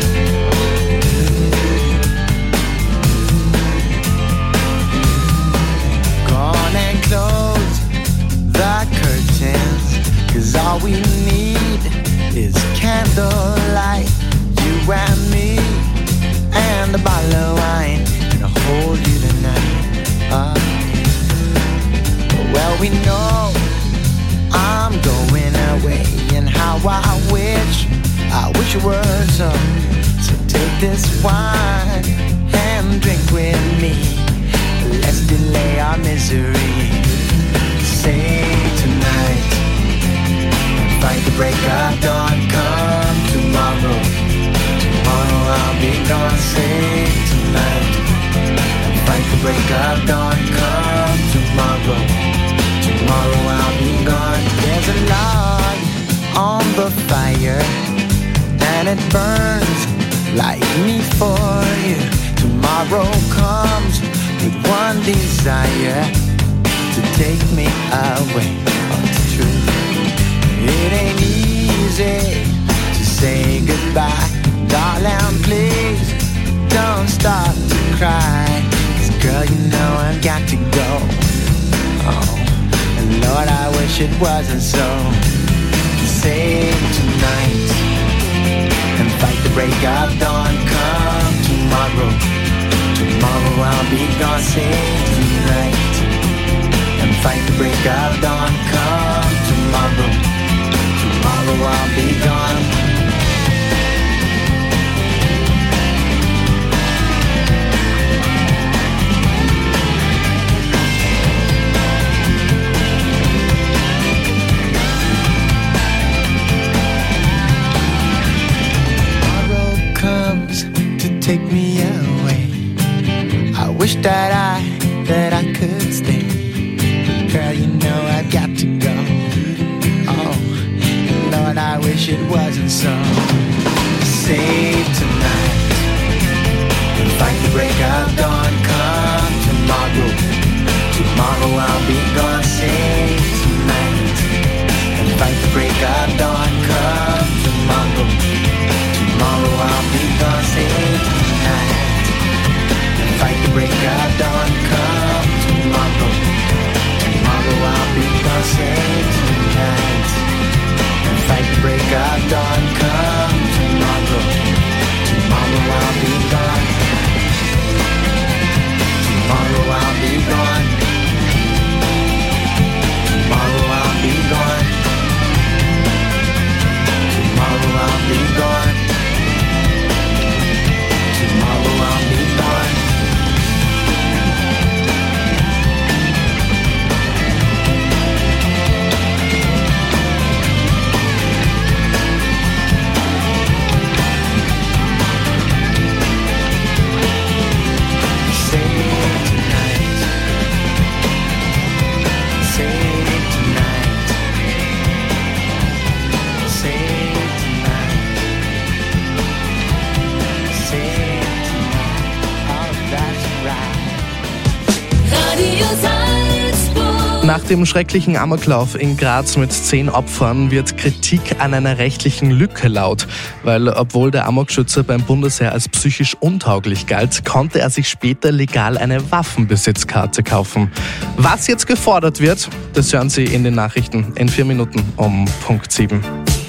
Cause all we need is candlelight, you and me, and a bottle of wine, and I'll hold you tonight. Uh, well, we know I'm going away, and how I wish, I wish it were so. So take this wine and drink with me. Let's delay our misery. Say tonight, fight the break of dawn, come tomorrow. Tomorrow I'll be gone, say tonight. Fight the break of dawn, come tomorrow. Tomorrow I'll be gone. There's a log on the fire, and it burns like me for you. Tomorrow comes with one desire, to take me away. Oh, it's true. It ain't easy to say goodbye. Darling, please don't start to cry. 'Cause girl, you know I've got to go. Oh, and Lord, I wish it wasn't so. Save tonight and fight the break of dawn. Come tomorrow. Tomorrow I'll be gone. Save tonight and fight the break of dawn. Come tomorrow. Tomorrow I'll be gone. Tomorrow comes to take me away. I wish that I, that I could stay. Girl, you know I've got to go. Oh, Lord, I wish it wasn't so. Save tonight and fight the break of dawn. Come tomorrow. Tomorrow I'll be gone. Save tonight and fight the break of dawn. Come tomorrow. Tomorrow I'll be gone. Save tonight and fight the break of dawn. Come tomorrow. Tomorrow I'll be gone. Save tonight and fight the break of dawn. Come tomorrow. Tomorrow I'll be gone. Tomorrow I'll be gone. Tomorrow I'll be gone. Tomorrow I'll be gone. Tomorrow I'll be gone. Nach dem schrecklichen Amoklauf in Graz mit zehn Opfern wird Kritik an einer rechtlichen Lücke laut, weil obwohl der Amokschütze beim Bundesheer als psychisch untauglich galt, konnte er sich später legal eine Waffenbesitzkarte kaufen. Was jetzt gefordert wird, das hören Sie in den Nachrichten in vier Minuten um Punkt sieben.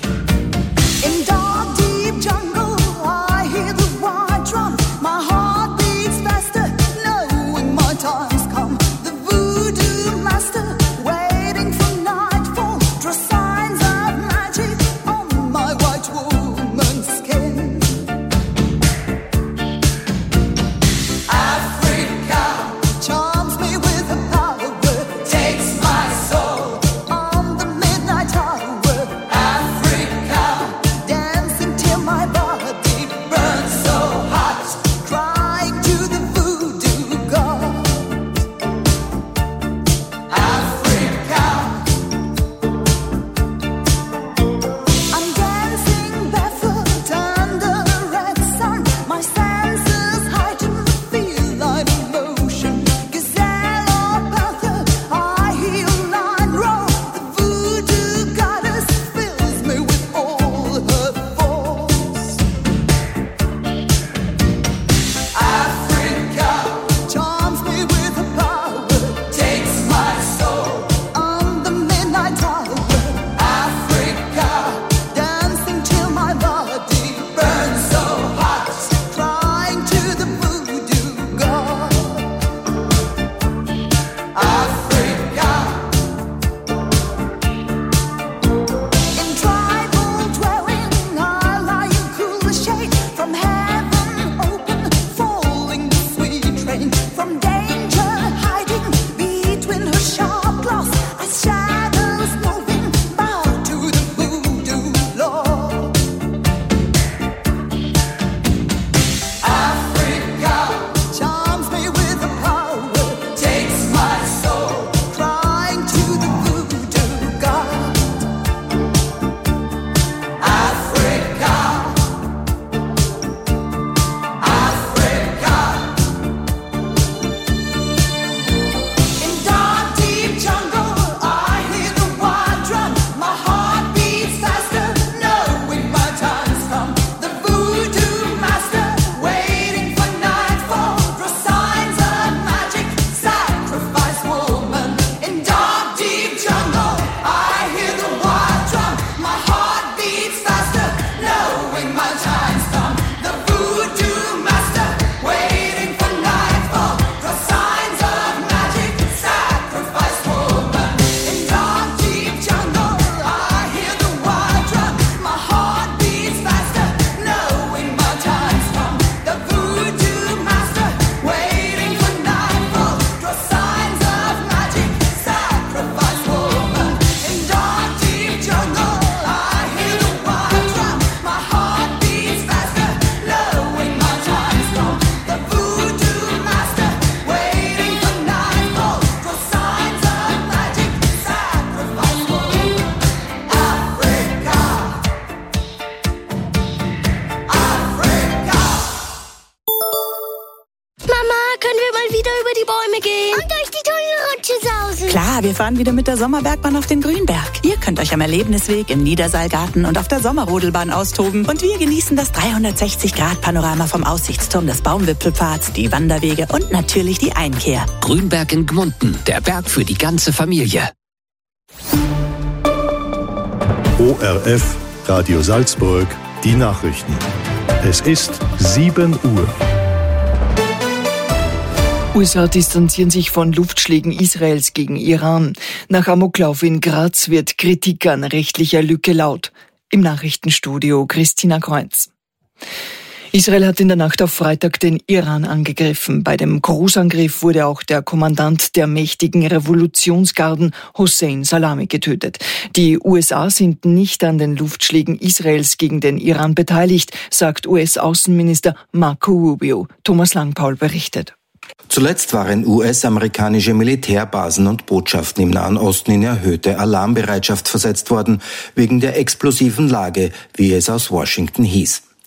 Klar, wir fahren wieder mit der Sommerbergbahn auf den Grünberg. Ihr könnt euch am Erlebnisweg im Niedersaalgarten und auf der Sommerrodelbahn austoben. Und wir genießen das dreihundertsechzig Grad Panorama vom Aussichtsturm des Baumwipfelpfads, die Wanderwege und natürlich die Einkehr. Grünberg in Gmunden, der Berg für die ganze Familie. O R F, Radio Salzburg, die Nachrichten. Es ist sieben Uhr. U S A distanzieren sich von Luftschlägen Israels gegen Iran. Nach Amoklauf in Graz wird Kritik an rechtlicher Lücke laut. Im Nachrichtenstudio Christina Kreuz. Israel hat in der Nacht auf Freitag den Iran angegriffen. Bei dem Großangriff wurde auch der Kommandant der mächtigen Revolutionsgarden Hossein Salami getötet. Die U S A sind nicht an den Luftschlägen Israels gegen den Iran beteiligt, sagt U S-Außenminister Marco Rubio. Thomas Langpaul berichtet. Zuletzt waren U S-amerikanische Militärbasen und Botschaften im Nahen Osten in erhöhte Alarmbereitschaft versetzt worden, wegen der explosiven Lage, wie es aus Washington hieß.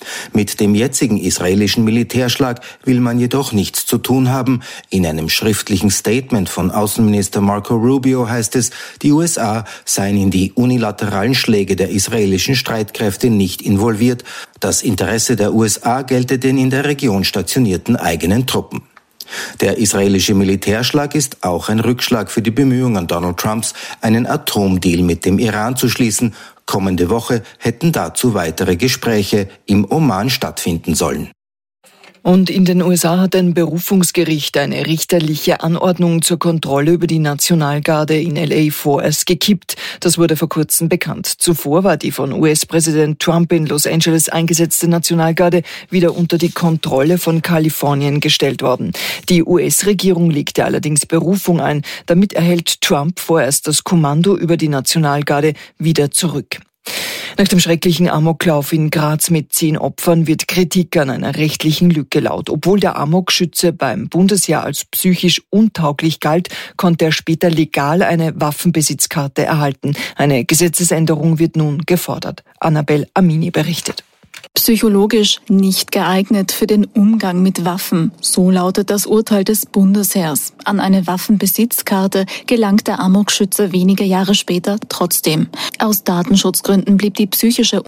Mit dem jetzigen israelischen Militärschlag will man jedoch nichts zu tun haben. In einem schriftlichen Statement von Außenminister Marco Rubio heißt es, die U S A seien in die unilateralen Schläge der israelischen Streitkräfte nicht involviert. Das Interesse der U S A gelte den in der Region stationierten eigenen Truppen. Der israelische Militärschlag ist auch ein Rückschlag für die Bemühungen Donald Trumps, einen Atomdeal mit dem Iran zu schließen. Kommende Woche hätten dazu weitere Gespräche im Oman stattfinden sollen. Und in den U S A hat ein Berufungsgericht eine richterliche Anordnung zur Kontrolle über die Nationalgarde in L A vorerst gekippt. Das wurde vor kurzem bekannt. Zuvor war die von U S-Präsident Trump in Los Angeles eingesetzte Nationalgarde wieder unter die Kontrolle von Kalifornien gestellt worden. Die U S-Regierung legte allerdings Berufung ein. Damit erhält Trump vorerst das Kommando über die Nationalgarde wieder zurück. Nach dem schrecklichen Amoklauf in Graz mit zehn Opfern wird Kritik an einer rechtlichen Lücke laut. Obwohl der Amokschütze beim Bundesheer als psychisch untauglich galt, konnte er später legal eine Waffenbesitzkarte erhalten. Eine Gesetzesänderung wird nun gefordert. Annabel Amini berichtet. Psychologisch nicht geeignet für den Umgang mit Waffen. So lautet das Urteil des Bundesheers. An eine Waffenbesitzkarte gelangt der Amokschütze wenige Jahre später trotzdem. Aus Datenschutzgründen blieb die psychische